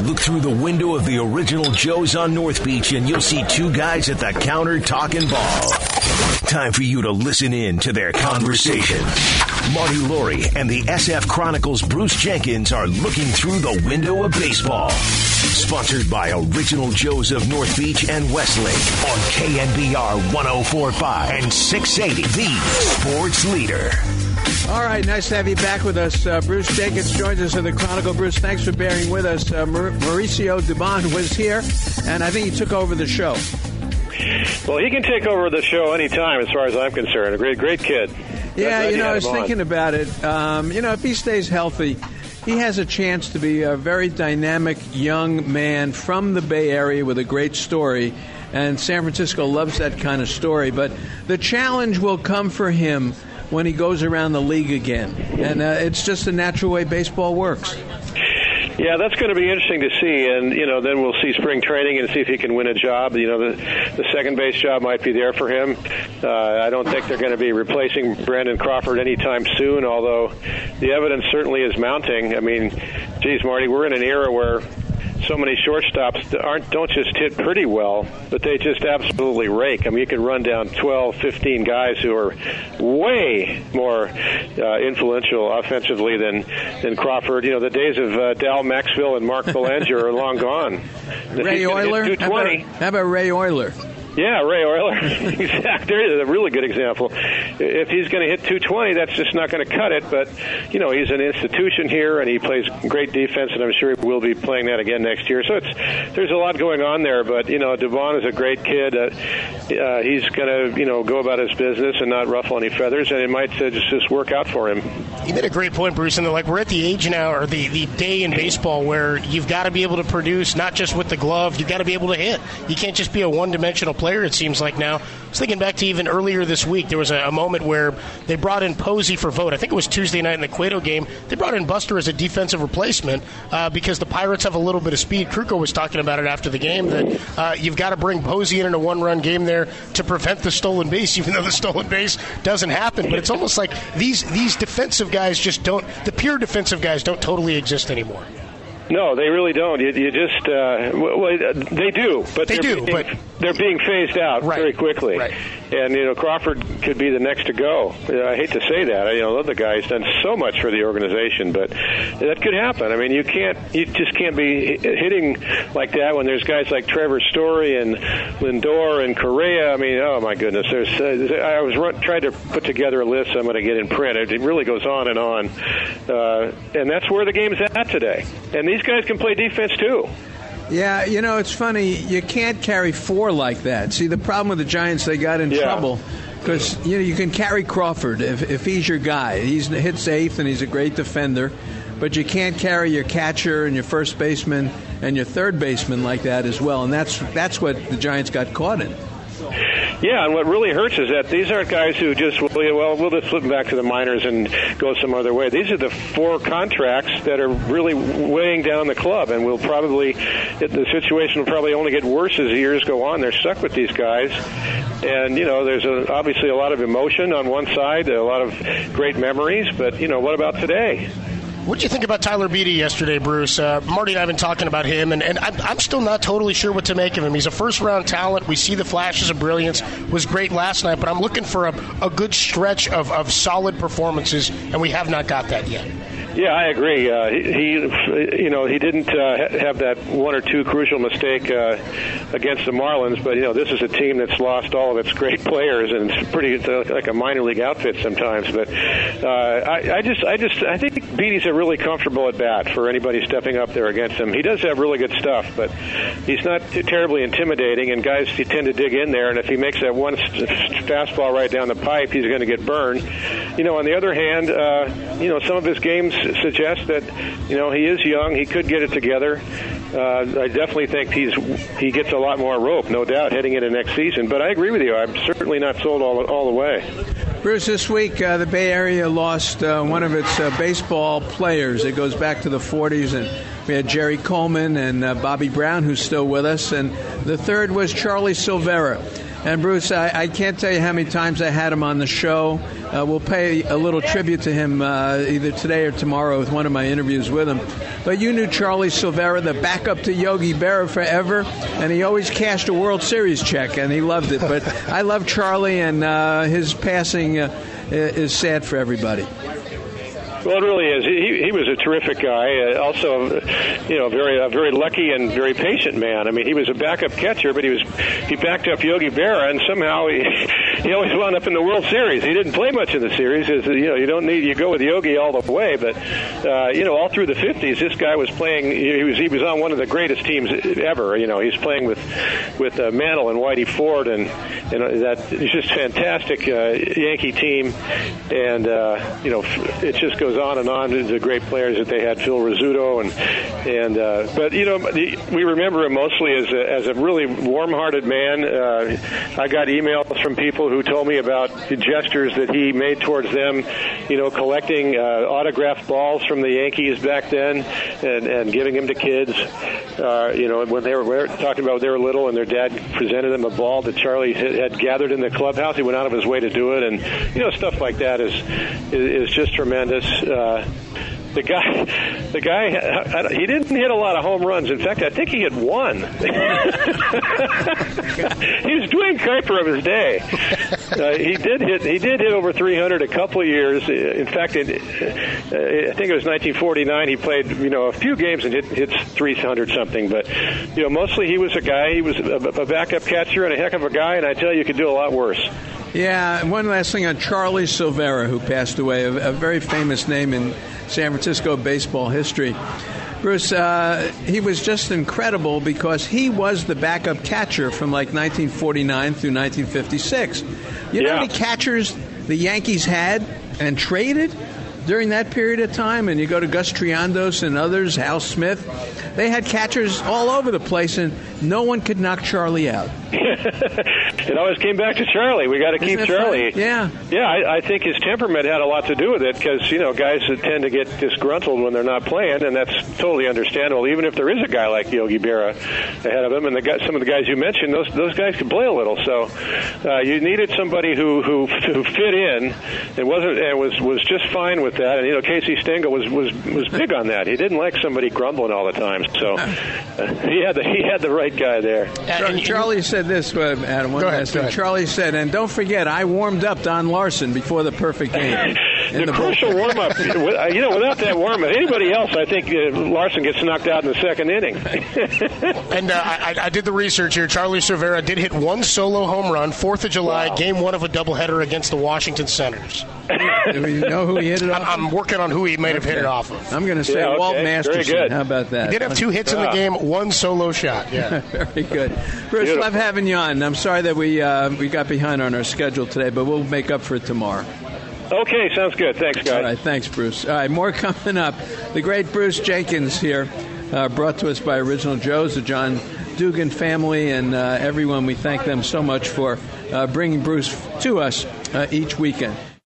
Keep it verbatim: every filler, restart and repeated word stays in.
Look through the window of the original Joe's on North Beach and you'll see two guys at the counter talking ball. Time for you to listen in to their conversation. Marty Laurie and the S F Chronicles' Bruce Jenkins are looking through the window of baseball. Sponsored by Original Joe's of North Beach and Westlake on K N B R one oh four point five and six eighty, the sports leader. All right, nice to have you back with us. Uh, Bruce Jenkins joins us in the Chronicle. Bruce, thanks for bearing with us. Uh, Maur- Mauricio Dubon was here, and I think he took over the show. Well, he can take over the show anytime as far as I'm concerned. A great, great kid. Yeah, you know, I was thinking on. about it. Um, you know, if he stays healthy, he has a chance to be a very dynamic young man from the Bay Area with a great story, and San Francisco loves that kind of story. But the challenge will come for him when he goes around the league again, and uh, it's just the natural way baseball works. Yeah, that's going to be interesting to see, and you know, then we'll see spring training and see if he can win a job. You know, the the second base job might be there for him. Uh, I don't think they're going to be replacing Brandon Crawford anytime soon, although the evidence certainly is mounting. I mean, geez, Marty, we're in an era where so many shortstops aren't don't just hit pretty well, but they just absolutely rake. I mean, you can run down twelve, fifteen guys who are way more uh, influential offensively than than Crawford. You know, the days of uh, Dal Maxfield and Mark Belanger are long gone. Ray Euler? How about, how about Ray Euler? Yeah, Ray Euler. Exactly. There's a really good example. If he's going to hit two twenty, that's just not going to cut it. But, you know, he's an institution here, and he plays great defense, and I'm sure he will be playing that again next year. So it's there's a lot going on there. But, you know, Dubon is a great kid. Uh, uh, he's going to, you know, go about his business and not ruffle any feathers, and it might uh, just, just work out for him. You made a great point, Bruce. And like we're at the age now, or the, the day in baseball, where you've got to be able to produce, not just with the glove, you've got to be able to hit. You can't just be a one-dimensional player, it seems like now. I was thinking back to even earlier this week, there was a, a moment where they brought in Posey for Vogt. I think it was Tuesday night in the Cueto game. They brought in Buster as a defensive replacement uh, because the Pirates have a little bit of speed. Kruko was talking about it after the game, that uh, you've got to bring Posey in in a one-run game there to prevent the stolen base, even though the stolen base doesn't happen. But it's almost like these, these defensive guys just don't, the pure defensive guys don't totally exist anymore. No, they really don't. You, you just, uh, well, they do, but they they're do, being, but they're being phased out right, very quickly. Right. And, you know, Crawford could be the next to go. I hate to say that. I, you know, love the guy. He's done so much for the organization, but that could happen. I mean, you can't, you just can't be hitting like that when there's guys like Trevor Story and Lindor and Correa. I mean, oh my goodness. There's, uh, I was run, trying to put together a list I'm going to get in print. It, it really goes on and on. Uh, and that's where the game's at today. And these guys can play defense too. Yeah, you know, it's funny. You can't carry four like that. See, the problem with the Giants, they got in yeah. trouble because, you know, you can carry Crawford if, if he's your guy. He hits eighth, and he's a great defender. But you can't carry your catcher and your first baseman and your third baseman like that as well. And that's that's what the Giants got caught in. Yeah, and what really hurts is that these aren't guys who just, well, we'll just flip them back to the minors and go some other way. These are the four contracts that are really weighing down the club, and will probably, the situation will probably only get worse as the years go on. They're stuck with these guys, and, you know, there's a, obviously a lot of emotion on one side, a lot of great memories, but, you know, what about today? What did you think about Tyler Beede yesterday, Bruce? Uh, Marty and I have been talking about him, and, and I'm, I'm still not totally sure what to make of him. He's a first-round talent. We see the flashes of brilliance. Was great last night, but I'm looking for a, a good stretch of, of solid performances, and we have not got that yet. Yeah, I agree. Uh, he, he, you know, he didn't uh, have that one or two crucial mistake uh, against the Marlins, but you know, this is a team that's lost all of its great players, and it's pretty it's like a minor league outfit sometimes. But uh, I, I just, I just, I think Beaty's a really comfortable at bat for anybody stepping up there against him. He does have really good stuff, but he's not terribly intimidating, and guys tend to dig in there. And if he makes that one fastball right down the pipe, he's going to get burned. You know, on the other hand, uh, you know, some of his games suggest that, you know, he is young. He could get it together. Uh, I definitely think he's he gets a lot more rope, no doubt, heading into next season. But I agree with you. I'm certainly not sold all, all the way. Bruce, this week uh, the Bay Area lost uh, one of its uh, baseball players. It goes back to the forties, and we had Jerry Coleman and uh, Bobby Brown, who's still with us, and the third was Charlie Silvera. And, Bruce, I, I can't tell you how many times I had him on the show. Uh, we'll pay a little tribute to him uh, either today or tomorrow with one of my interviews with him. But you knew Charlie Silvera, the backup to Yogi Berra, forever, and he always cashed a World Series check, and he loved it. But I love Charlie, and uh, his passing uh, is sad for everybody. Well, it really is. He he was a terrific guy. Uh, also, you know, very a very lucky and very patient man. I mean, he was a backup catcher, but he was he backed up Yogi Berra, and somehow he he always wound up in the World Series. He didn't play much in the series. As, you know, you don't need you go with Yogi all the way, but uh, you know, all through the fifties, this guy was playing. He was he was on one of the greatest teams ever. You know, he's playing with with uh, Mantle and Whitey Ford, and and that it's just fantastic uh, Yankee team, and uh, you know, it just goes on and on to the great players that they had, Phil Rizzuto, and and uh, but you know the, we remember him mostly as a, as a really warm-hearted man. Uh, I got emails from people who told me about the gestures that he made towards them, you know, collecting uh, autographed balls from the Yankees back then and, and giving them to kids. Uh, you know, when they were, were talking about when they were little and their dad presented them a ball that Charlie had, had gathered in the clubhouse, he went out of his way to do it, and you know, stuff like that is is, is just tremendous. Uh, the guy, the guy, he didn't hit a lot of home runs. In fact, I think he had one. He was Dwayne Kuiper of his day. Uh, he did hit. He did hit over three hundred a couple of years. In fact, it, uh, I think it was nineteen forty-nine. He played, you know, a few games and hit hit three hundred something. But you know, mostly he was a guy. He was a, a backup catcher and a heck of a guy. And I tell you, you could do a lot worse. Yeah, and one last thing on Charlie Silvera, who passed away, a, a very famous name in San Francisco baseball history. Bruce, uh, he was just incredible because he was the backup catcher from like nineteen forty-nine through nineteen fifty-six. You know yeah. how many catchers the Yankees had and traded during that period of time? And you go to Gus Triandos and others, Hal Smith. They had catchers all over the place, and no one could knock Charlie out. It always came back to Charlie. We got to keep Charlie. Funny? Yeah. Yeah, I, I think his temperament had a lot to do with it because, you know, guys tend to get disgruntled when they're not playing, and that's totally understandable, even if there is a guy like Yogi Berra ahead of him. And the guy, some of the guys you mentioned, those those guys could play a little. So uh, you needed somebody who, who who fit in and wasn't and was, was just fine with that. And, you know, Casey Stengel was, was, was big on that. He didn't like somebody grumbling all the time. So uh, he had the, he had the right guy there. Uh, Charlie said this, uh, Adam. One go ahead, last thing. ahead. Charlie said, and don't forget, I warmed up Don Larson before the perfect game. the, the crucial warm-up. You know, without that warm-up, anybody else, I think uh, Larson gets knocked out in the second inning. And uh, I, I did the research here. Charlie Silvera did hit one solo home run, fourth of July, wow. game one of a doubleheader against the Washington Senators. Do we know who he hit it off? I'm, I'm working on who he might have okay. hit it off of. I'm going to say yeah, okay. Walt Masterson. Very good. How about that? He did have two hits in the game, one solo shot. Yeah, very good. Bruce, Beautiful. love having you on. I'm sorry that we uh, we got behind on our schedule today, but we'll make up for it tomorrow. Okay, sounds good. Thanks, guys. All right, thanks, Bruce. All right, more coming up. The great Bruce Jenkins here, uh, brought to us by Original Joe's, the John Dugan family, and uh, everyone. We thank them so much for uh, bringing Bruce to us uh, each weekend.